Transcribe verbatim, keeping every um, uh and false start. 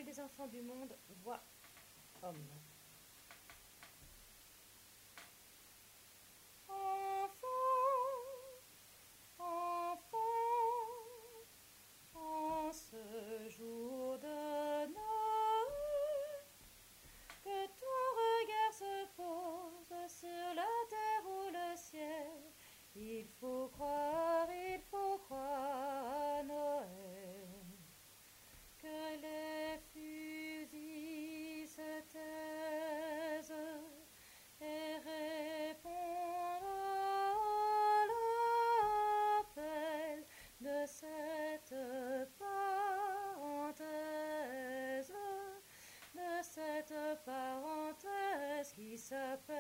Noël des enfants du monde, voix homme. Enfant, enfant, en ce jour de Noël, que ton regard se pose sur la terre ou le ciel. Il faut croire, il faut croire à Noël, que les fusils se taisent et répondent à l'appel de cette parenthèse, de cette parenthèse qui s'appelle